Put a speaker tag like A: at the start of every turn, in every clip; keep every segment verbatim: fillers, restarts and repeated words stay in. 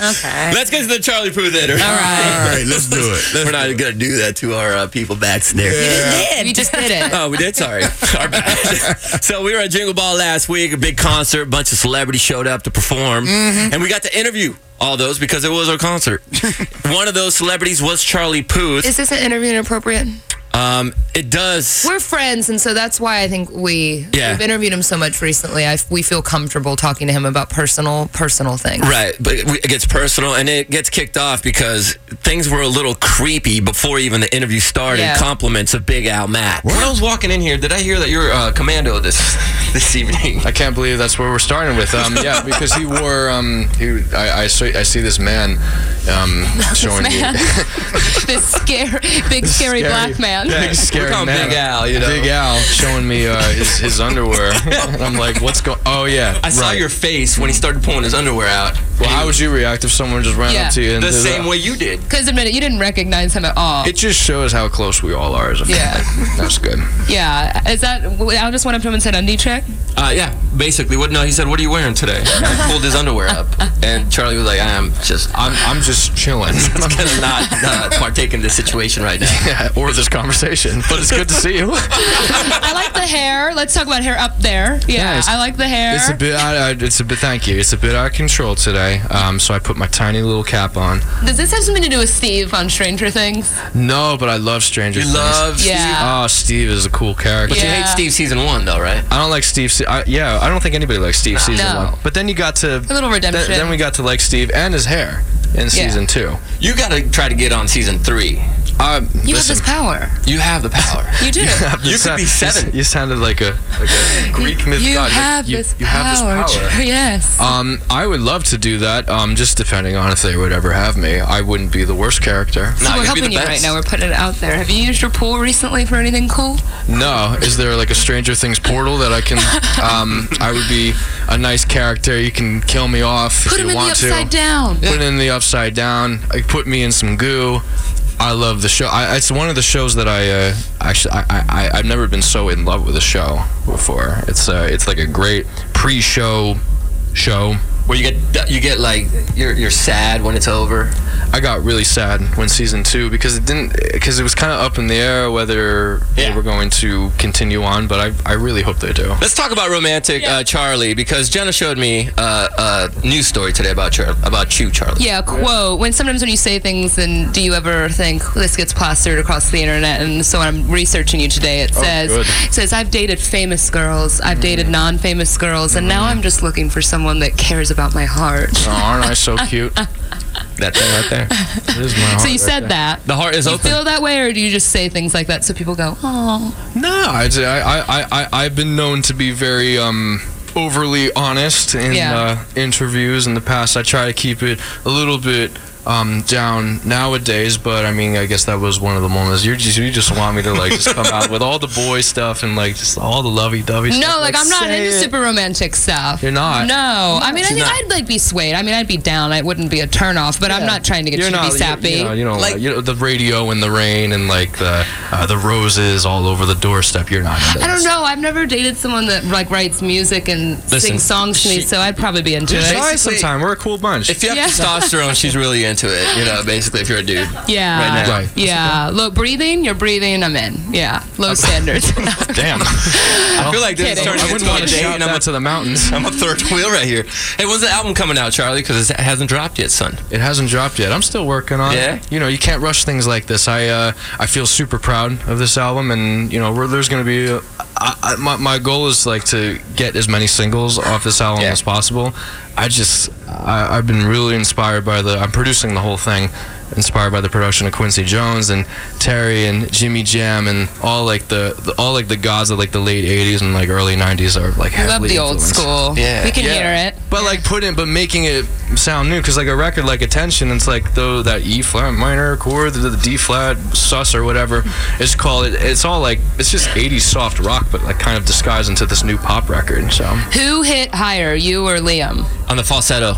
A: Okay.
B: Let's get to the Charlie Puth hitter.
A: All right.
C: All right, let's do it. Let's
B: We're not
C: do
B: going to do that to our uh, people backstage.
C: Yeah.
A: We just did it.
B: Oh, we did? Sorry. Our bad. So we were at Jingle Ball last week, a big concert, a bunch of celebrities showed up to perform,
A: Mm-hmm.
B: and we got to interview all those because it was our concert. One of those celebrities was Charlie Puth.
A: Is this an interview inappropriate?
B: Um, it does.
A: We're friends, and so that's why I think we,
B: Yeah.
A: we've interviewed him so much recently. I, we feel comfortable talking to him about personal personal things.
B: Right, but it gets personal, and it gets kicked off because things were a little creepy before even the interview started.
A: Yeah.
B: Compliments of Big Al Mack. When I was walking in here, did I hear that you're uh, commando this this evening?
D: I can't believe that's where we're starting with. Um, yeah, because he wore. Um, he, I, I, see, I see this man um, showing
A: man.
D: me.
A: This scary, big scary, black man.
D: Big scary
B: We're calling
D: man.
B: Big Al, you know.
D: Big Al showing me uh, his, his underwear, and I'm like, "What's going?" Oh yeah,
B: I saw
D: right.
B: your face when he started pulling his underwear out.
D: Well, how would you react if someone just ran
A: Yeah.
D: up to you and
B: The
D: did
B: same
D: that?
B: way you did.
A: Because admit it, you didn't recognize him at all.
D: It just shows how close we all are as a
A: Yeah.
D: family. That's good.
A: Yeah. Is that? Al just went up to him and said, "Undie check."
B: Uh, yeah, basically. What? No, he said, "What are you wearing today?" And he pulled his underwear up, and Charlie was like, "I'm just, I'm,
D: I'm I'm just chilling.
B: I'm gonna not uh, partake in this situation right now."
D: Yeah, or this conversation. But it's good to see you.
A: I like the hair. Let's talk about hair up there. Yeah,
D: Nice.
A: I like the hair.
D: It's a bit. I, I, it's a bit. Thank you. It's a bit out of control today. Um, so I put my tiny little cap on.
A: Does this have something to do with Steve on Stranger Things?
D: No, but I love Stranger
B: You
D: Things.
B: love Steve.
A: Yeah.
D: Oh, Steve is a cool character.
B: But you
A: Yeah.
B: hate Steve season one, though, right?
D: I don't like Steve. Se- I, yeah, I don't think anybody likes Steve season
A: No.
D: one. But then you got to
A: A little redemption.
D: Then, then we got to like Steve and his hair in season two.
B: You got to try to get on season three.
D: Um,
A: You
D: listen,
A: have this power.
B: You have the power.
A: You do.
B: You could be seven.
D: You, you sounded like a like a Greek myth
A: You
D: god.
A: have
D: you,
A: this
D: you have this
A: power.
D: power.
A: Yes.
D: Um, I would love to do that. Um, just depending on if they would ever have me, I wouldn't be the worst character.
A: So
B: Nah,
A: we're
B: you'd be
A: helping
B: the
A: you right
B: best.
A: now. We're putting it out there. Have you used your pool recently for anything cool?
D: No, is there like a Stranger Things portal that I can? Um, I would be a nice character. You can kill me off
A: Put
D: if
A: him
D: you
A: in the
D: want
A: upside
D: to.
A: down.
D: Put it in the upside down. Like, put me in some goo. I love the show. I, it's one of the shows that I uh, actually I, I I've never been so in love with a show before. It's uh it's like a great pre-show show.
B: Where you get you get like you're you're sad when it's over.
D: I got really sad when season two because it didn't because it was kind of up in the air whether
B: Yeah.
D: they were going to continue on, but I I really hope they do.
B: Let's talk about romantic uh, Charlie because Jenna showed me uh, a news story today about Char- about you, Charlie.
A: Yeah, quote. When sometimes when you say things, and do you ever think this gets plastered across the internet? And so when I'm researching you today, it says
D: good.
A: it says I've dated famous girls, I've dated non-famous girls, and now I'm just looking for someone that cares about my heart.
D: Oh, aren't I so cute?
B: That thing right there.
D: It is my heart
A: So you
D: right
A: said
D: there.
A: that.
B: The heart is
A: Do you
B: open.
A: feel that way, or do you just say things like that so people go, oh?
D: No, I, I, I, I, I've been known to be very um, overly honest in
A: Yeah.
D: uh, interviews in the past. I try to keep it a little bit um, down nowadays, but I mean, I guess that was one of the moments. You're just, you just want me to like just come out with all the boy stuff and like just all the lovey-dovey stuff.
A: No, like, I'm not
D: say
A: into
D: it.
A: super romantic stuff.
D: You're not?
A: No, I mean, I
B: She's
A: think
B: not.
A: I'd like be swayed. I mean, I'd be down. It wouldn't be a turnoff, but I'm not trying to get
D: You're
A: you to
D: not,
A: be
D: you-
A: sappy.
D: You know, you know,
B: Like-
D: like, you know, the radio in the rain and like the uh, the roses all over the doorstep. You're not. Into
A: I don't
D: this.
A: know. I've never dated someone that like writes music and
B: Listen,
A: sings songs to me,
B: she-
A: so I'd probably be into
D: Try
A: it.
B: Basically-
D: sometime. We're a cool bunch.
B: If you have
A: Yeah.
B: testosterone, she's really into it. You know, basically, if you're a dude.
A: Yeah.
B: Right now.
D: Right.
A: Yeah. Low breathing, you're breathing, I'm in. Yeah. Low standards.
D: Damn.
B: I feel like this is
A: Kidding.
B: turning
D: I
B: into
D: wouldn't want
B: a
D: to
B: date,
D: shout
B: and I'm
D: that
B: a,
D: to the mountains.
B: I'm a third wheel right here. Hey, when's the album coming out, Charlie? Because it hasn't dropped yet, son.
D: It hasn't dropped yet. I'm still working on
B: Yeah?
D: it. You know, you can't rush things like this. I uh, I feel super proud of this album, and you know, we're, there's going to be. A, I, I, my my goal is like to get as many singles off this album
B: Yeah.
D: as possible. I just I, I've been really inspired by the. I'm producing the whole thing. Inspired by the production of Quincy Jones and Terry and Jimmy Jam and all like the, the all like the gods of like the late eighties and like early nineties are like
A: I love
D: heavily
A: the old
D: influenced.
A: school.
B: Yeah.
A: We can
D: Yeah.
A: hear it.
D: But like putting, but making it sound new, because like a record like Attention, it's like though that E flat minor chord, the, the D flat sus or whatever it's called. It, it's all like it's just eighties soft rock, but like kind of disguised into this new pop record. So.
A: Who hit higher, you or Liam?
B: On the falsetto.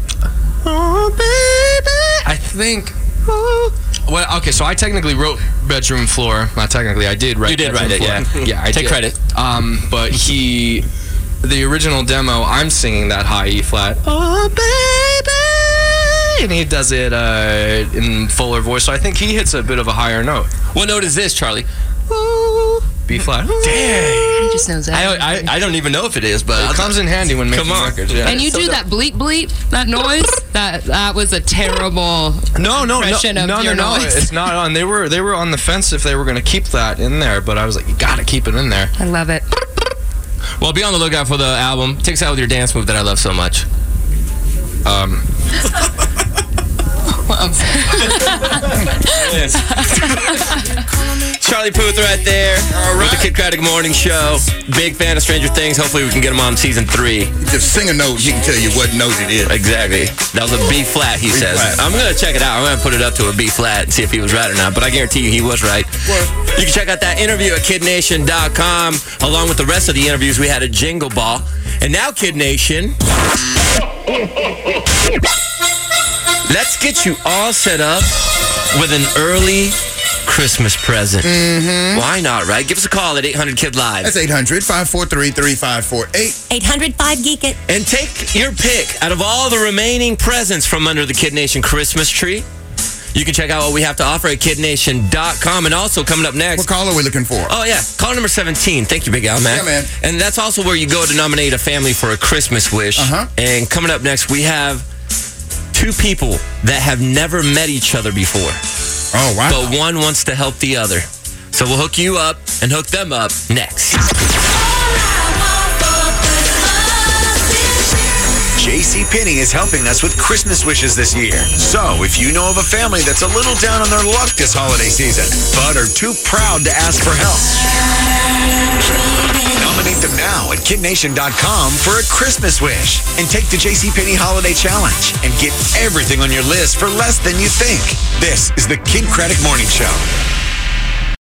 D: Oh baby, I think. Oh. Well, okay, so I technically wrote Bedroom Floor. Not technically, I did write.
B: You did
D: Bedroom
B: write it,
D: Floor.
B: yeah.
D: Yeah, I
B: Take
D: did.
B: credit.
D: Um, but he, the original demo, I'm singing that high E flat. Oh baby, and he does it uh, in fuller voice. So I think he hits a bit of a higher note.
B: What note is this, Charlie?
D: B flat.
B: Dang.
A: He just knows that.
B: I, I, I don't even know if it is, but
D: It comes in handy when making
B: Come on.
D: records. Yeah.
A: And you do that bleep bleep, that noise. That that was a terrible.
D: No, no, no,
A: impression of
D: no, no,
A: your
D: no.
A: noise.
D: It's not on. They were they were on the fence if they were going to keep that in there, but I was like, you got to keep it in there.
A: I love it.
B: Well, be on the lookout for the album. Take us out with your dance move that I love so much.
D: Um,
B: Charlie Puth right there with the Kid Craddock Morning Show. Big fan of Stranger Things. Hopefully we can get him on season three.
C: Just sing a note, he can tell you what note it is.
B: Exactly. That was a B flat, he
C: B
B: says.
C: flat.
B: I'm going to check it out. I'm going to put it up to a B flat and see if he was right or not. But I guarantee you he was right. You can check out that interview at kid nation dot com. Along with the rest of the interviews, we had a jingle ball. And now, Kid Nation, let's get you all set up with an early Christmas present.
C: Mm-hmm.
B: Why not, right? Give us a call at eight hundred kid live.
C: That's eight hundred, five four three, three five four eight.
E: eight hundred five geek it.
B: And take your pick out of all the remaining presents from under the Kid Nation Christmas tree. You can check out what we have to offer at kid nation dot com. And also coming up next.
C: What call are we looking for?
B: Oh, yeah. Caller number seventeen. Thank you, Big Al, man.
C: Yeah, man.
B: And that's also where you go to nominate a family for a Christmas wish.
C: Uh-huh.
B: And coming up next, we have two people that have never met each other before.
C: Oh, wow.
B: But one wants to help the other. So we'll hook you up and hook them up next.
F: JCPenney is helping us with Christmas wishes this year. So, if you know of a family that's a little down on their luck this holiday season, but are too proud to ask for help, nominate them now at kid nation dot com for a Christmas wish and take the JCPenney Holiday Challenge and get everything on your list for less than you think. This is the Kid Craddock Morning Show.